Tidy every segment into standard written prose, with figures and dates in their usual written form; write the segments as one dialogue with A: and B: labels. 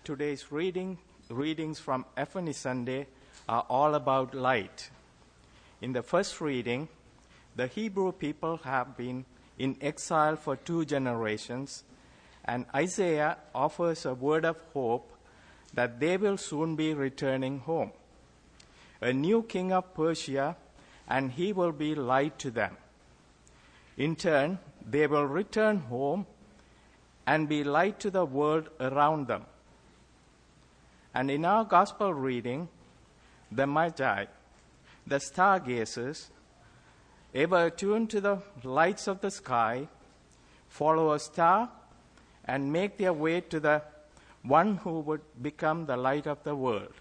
A: today's readings from Epiphany Sunday are all about light. In the first reading, the Hebrew people have been in exile for 2 generations, and Isaiah offers a word of hope that they will soon be returning home. A new king of Persia, and he will be light to them. In turn, they will return home and be light to the world around them. And in our gospel reading, the Magi, the stargazers, ever attuned to the lights of the sky, follow a star and make their way to the one who would become the light of the world.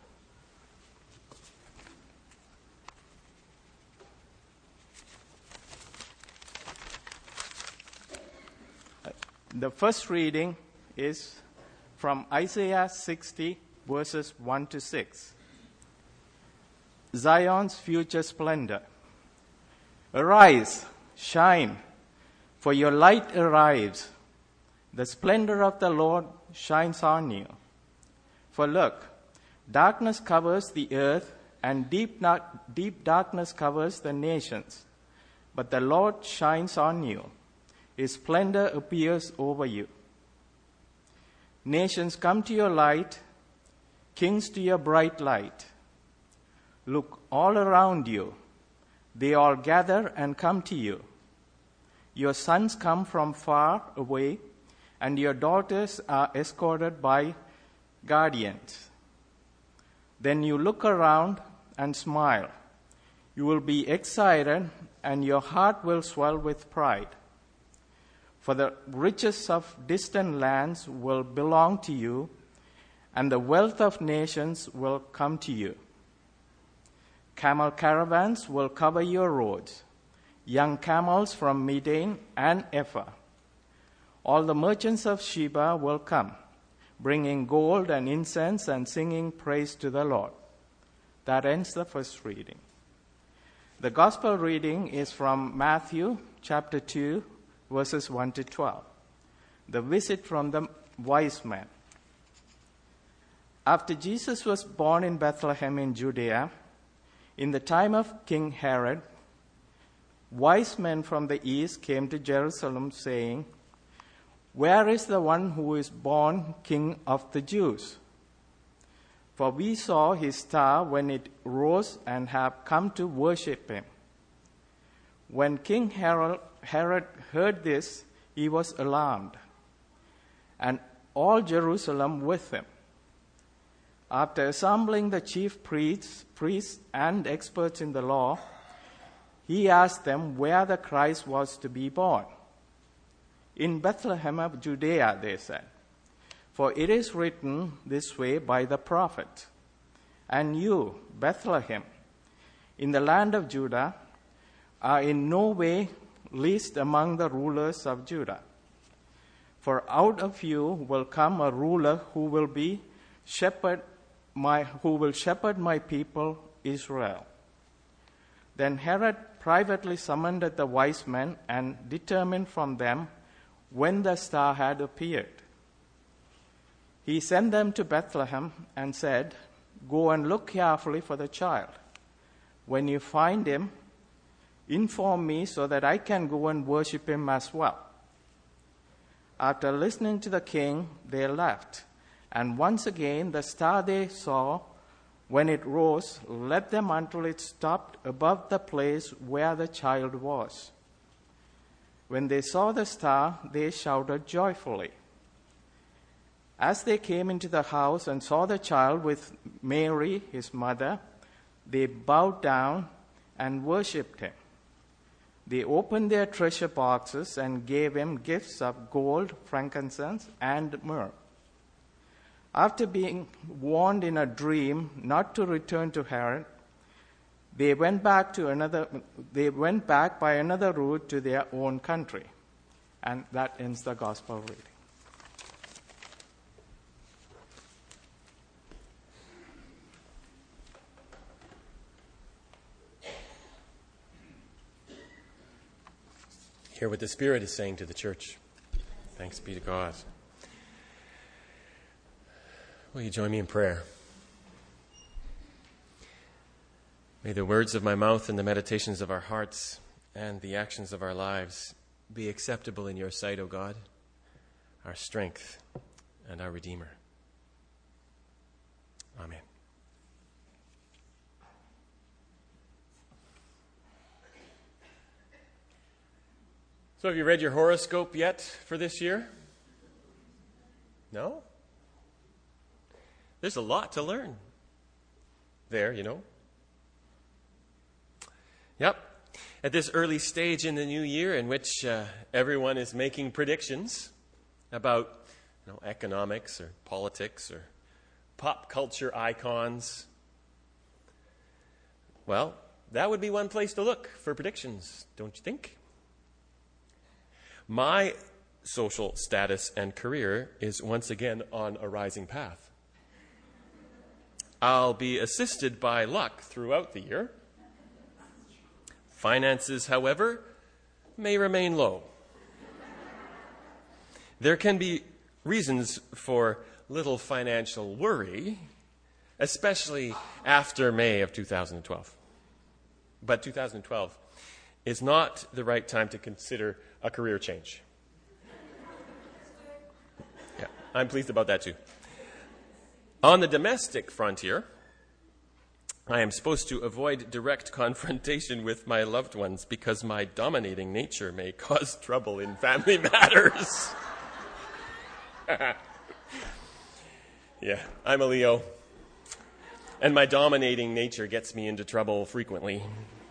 A: The first reading is from Isaiah 60, verses 1 to 6. Zion's future splendor. Arise, shine, for your light arrives. The splendor of the Lord shines on you. For look, darkness covers the earth, and deep darkness covers the nations. But the Lord shines on you. His splendor appears over you. Nations come to your light, kings to your bright light. Look all around you. They all gather and come to you. Your sons come from far away, and your daughters are escorted by guardians. Then you look around and smile. You will be excited, and your heart will swell with pride. For the riches of distant lands will belong to you, and the wealth of nations will come to you. Camel caravans will cover your roads, young camels from Midian and Ephah. All the merchants of Sheba will come, bringing gold and incense and singing praise to the Lord. That ends the first reading. The gospel reading is from Matthew chapter 2, verses 1 to 12. The visit from the wise men. After Jesus was born in Bethlehem in Judea, in the time of King Herod, wise men from the east came to Jerusalem saying, "Where is the one who is born King of the Jews? For we saw his star when it rose and have come to worship him." When King Herod heard this, he was alarmed, and all Jerusalem with him. After assembling the chief priests and experts in the law, he asked them where the Christ was to be born. "In Bethlehem of Judea," they said, "for it is written this way by the prophet, 'And you, Bethlehem, in the land of Judah, are in no way least among the rulers of Judah. For out of you will come a ruler who will shepherd my people Israel.' Then Herod privately summoned the wise men and determined from them when the star had appeared. He sent them to Bethlehem and said, 'Go and look carefully for the child. When you find him, inform me so that I can go and worship him as well.' After listening to the king, they left. And once again, the star they saw when it rose led them until it stopped above the place where the child was. When they saw the star, they shouted joyfully. As they came into the house and saw the child with Mary, his mother, they bowed down and worshipped him. They opened their treasure boxes and gave him gifts of gold, frankincense, and myrrh. After being warned in a dream not to return to Herod, they went back by another route to their own country. And that ends the gospel reading.
B: Hear what the Spirit is saying to the church. Thanks be to God. Will you join me in prayer? May the words of my mouth and the meditations of our hearts and the actions of our lives be acceptable in your sight, O God, our strength and our Redeemer. Amen. So have you read your horoscope yet for this year? No? There's a lot to learn there, you know. Yep. At this early stage in the new year in which everyone is making predictions about economics or politics or pop culture icons, well, that would be one place to look for predictions, don't you think? My social status and career is once again on a rising path. I'll be assisted by luck throughout the year. Finances, however, may remain low. There can be reasons for little financial worry, especially after May of 2012. But 2012 is not the right time to consider a career change. Yeah, I'm pleased about that too. On the domestic frontier, I am supposed to avoid direct confrontation with my loved ones because my dominating nature may cause trouble in family matters. Yeah, I'm a Leo, and my dominating nature gets me into trouble frequently.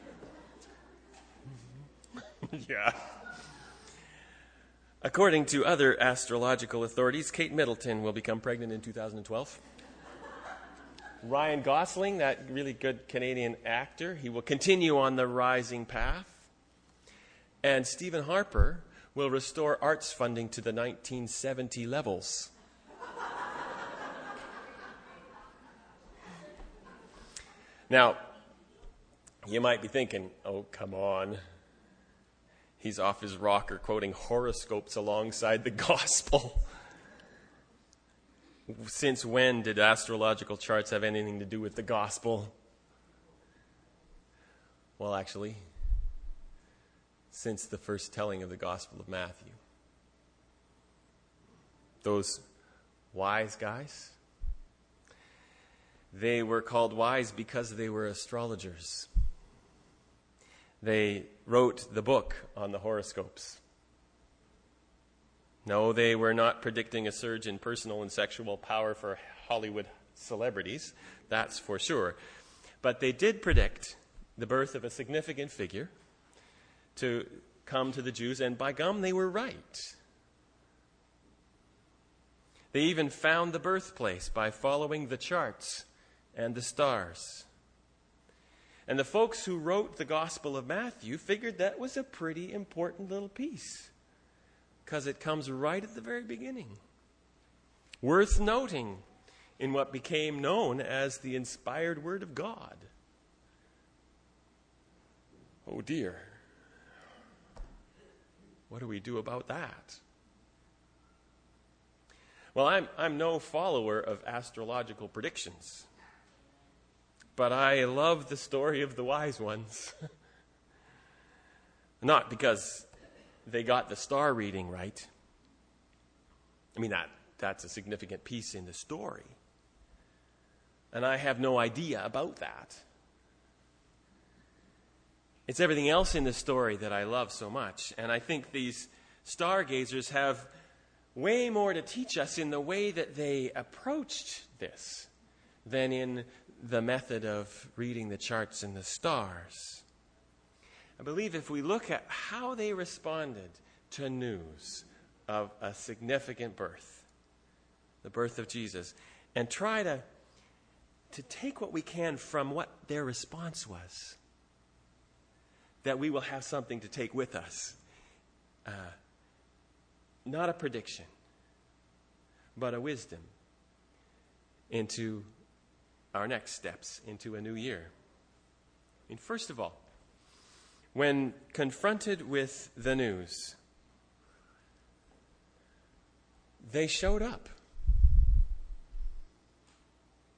B: Yeah. According to other astrological authorities, Kate Middleton will become pregnant in 2012. Ryan Gosling, that really good Canadian actor, he will continue on the rising path. And Stephen Harper will restore arts funding to the 1970 levels. Now, you might be thinking, oh, come on. He's off his rocker quoting horoscopes alongside the gospel. Since when did astrological charts have anything to do with the gospel? Well, actually, since the first telling of the Gospel of Matthew. Those wise guys, they were called wise because they were astrologers. They wrote the book on the horoscopes. No, they were not predicting a surge in personal and sexual power for Hollywood celebrities, that's for sure. But they did predict the birth of a significant figure to come to the Jews, and by gum, they were right. They even found the birthplace by following the charts and the stars. And the folks who wrote the Gospel of Matthew figured that was a pretty important little piece, because it comes right at the very beginning. Worth noting in what became known as the inspired Word of God. Oh dear. What do we do about that? Well, I'm no follower of astrological predictions, but I love the story of the wise ones. Not because they got the star reading right. I mean, that's a significant piece in the story. And I have no idea about that. It's everything else in the story that I love so much. And I think these stargazers have way more to teach us in the way that they approached this than in the method of reading the charts and the stars. I believe if we look at how they responded to news of a significant birth, the birth of Jesus, and try to take what we can from what their response was, that we will have something to take with us. Not a prediction, but a wisdom into our next steps into a new year. I mean, first of all, when confronted with the news, they showed up.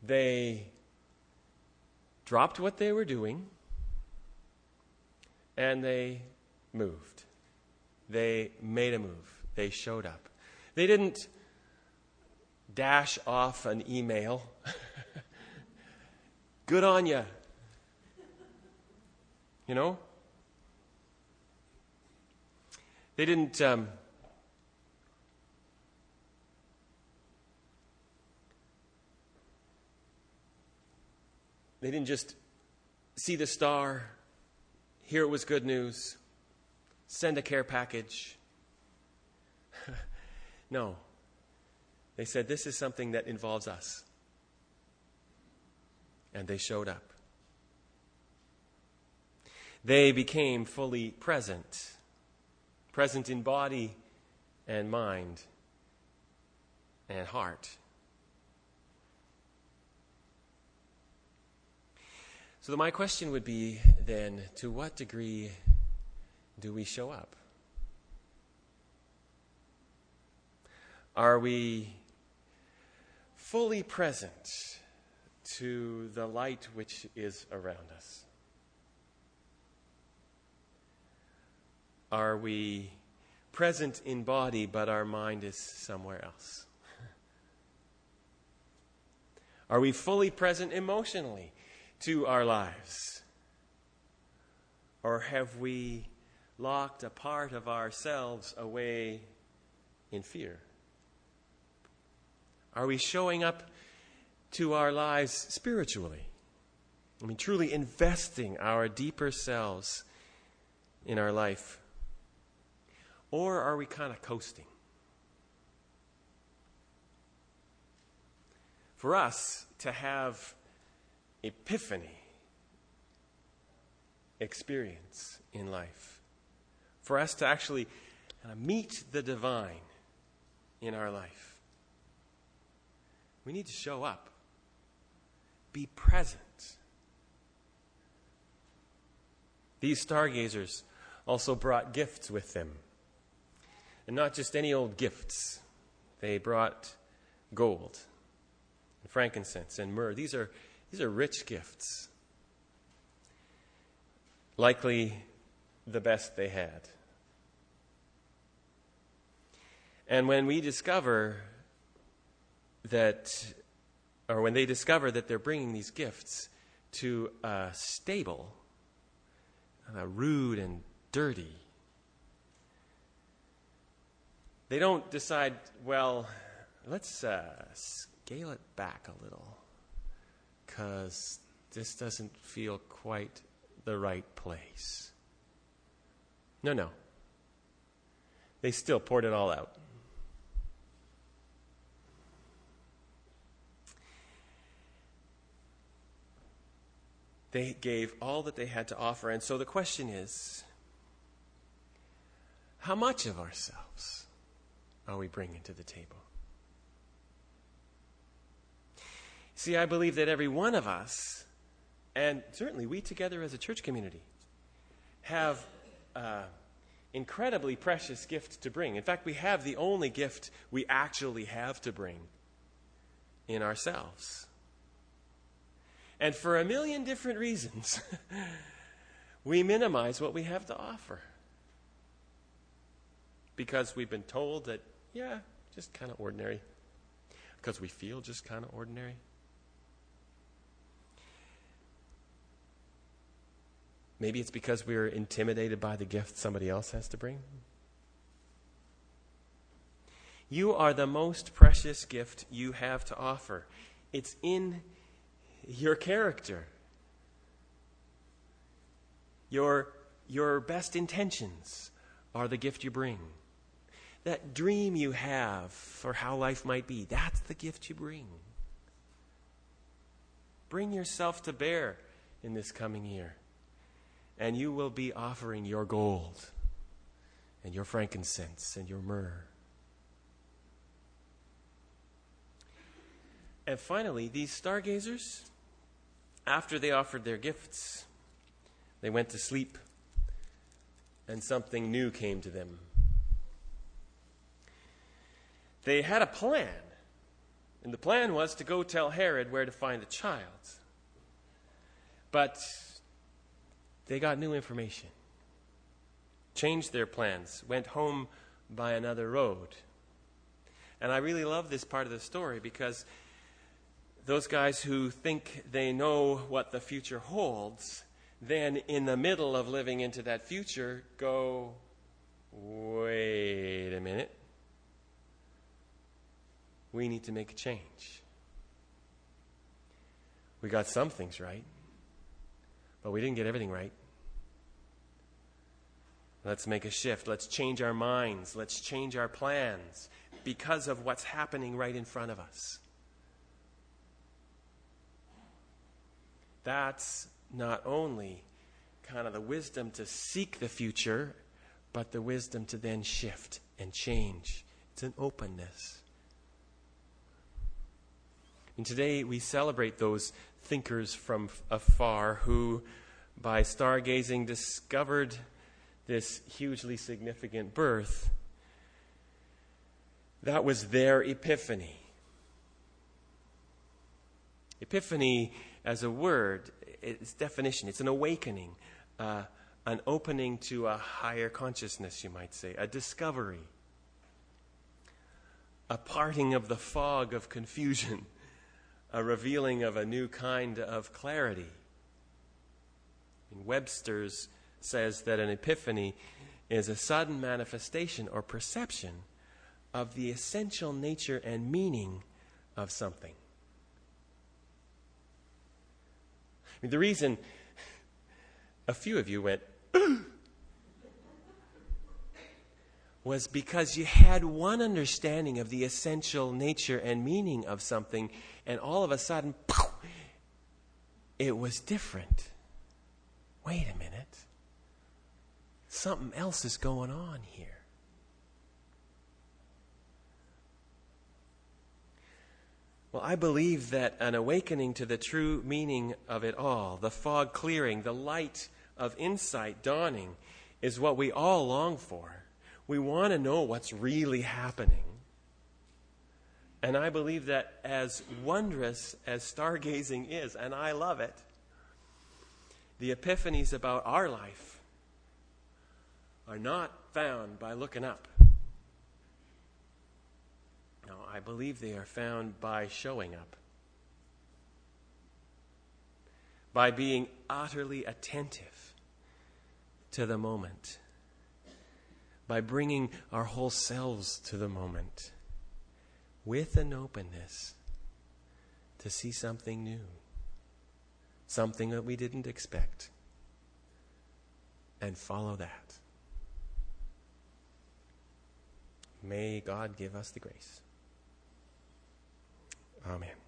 B: they dropped what they were doing and they moved. They made a move. They showed up. They didn't dash off an email. Good on ya. You know? They didn't just see the star, hear it was good news, send a care package. No. They said, this is something that involves us. And they showed up. They became fully present in body and mind and heart. So my question would be then, to what degree do we show up? Are we fully present to the light which is around us? Are we present in body, but our mind is somewhere else? Are we fully present emotionally to our lives? Or have we locked a part of ourselves away in fear? Are we showing up to our lives spiritually? I mean, truly investing our deeper selves in our life? Or are we kind of coasting? For us to have epiphany experience in life, for us to actually meet the divine in our life, we need to show up, be present. These stargazers also brought gifts with them. And not just any old gifts. They brought gold, and frankincense, and myrrh. These are rich gifts. Likely the best they had. And when we discover that, or when they discover that they're bringing these gifts to a stable, rude and dirty, they don't decide, well, let's scale it back a little, because this doesn't feel quite the right place. No. They still poured it all out. They gave all that they had to offer. And so the question is, how much of ourselves are we bringing to the table? See, I believe that every one of us, and certainly we together as a church community, have incredibly precious gift to bring. In fact, we have the only gift we actually have to bring in ourselves. And for a million different reasons, we minimize what we have to offer. Because we've been told that, just kind of ordinary. Because we feel just kind of ordinary. Maybe it's because we're intimidated by the gift somebody else has to bring. You are the most precious gift you have to offer. It's in your character. Your best intentions are the gift you bring. That dream you have for how life might be, that's the gift you bring. Bring yourself to bear in this coming year, and you will be offering your gold and your frankincense and your myrrh. And finally, these stargazers, after they offered their gifts, they went to sleep, and something new came to them. They had a plan, And the plan was to go tell Herod where to find the child. But they got new information, changed their plans, went home by another road. And I really love this part of the story because those guys who think they know what the future holds, then in the middle of living into that future go, wait a minute. We need to make a change. We got some things right, but we didn't get everything right. Let's make a shift. Let's change our minds. Let's change our plans because of what's happening right in front of us. That's not only kind of the wisdom to seek the future, but the wisdom to then shift and change. It's an openness. And today we celebrate those thinkers from afar who, by stargazing, discovered this hugely significant birth. That was their epiphany. Epiphany, as a word, its definition, it's an awakening, an opening to a higher consciousness, you might say, a discovery, a parting of the fog of confusion, a revealing of a new kind of clarity. And Webster's says that an epiphany is a sudden manifestation or perception of the essential nature and meaning of something. I mean, the reason a few of you went was because you had one understanding of the essential nature and meaning of something, and all of a sudden, it was different. Wait a minute. Something else is going on here. Well, I believe that an awakening to the true meaning of it all, the fog clearing, the light of insight dawning, is what we all long for. We want to know what's really happening. And I believe that as wondrous as stargazing is, and I love it, the epiphanies about our life are not found by looking up. No, I believe they are found by showing up. By being utterly attentive to the moment. By bringing our whole selves to the moment. With an openness to see something new. Something that we didn't expect. And follow that. May God give us the grace. Amen.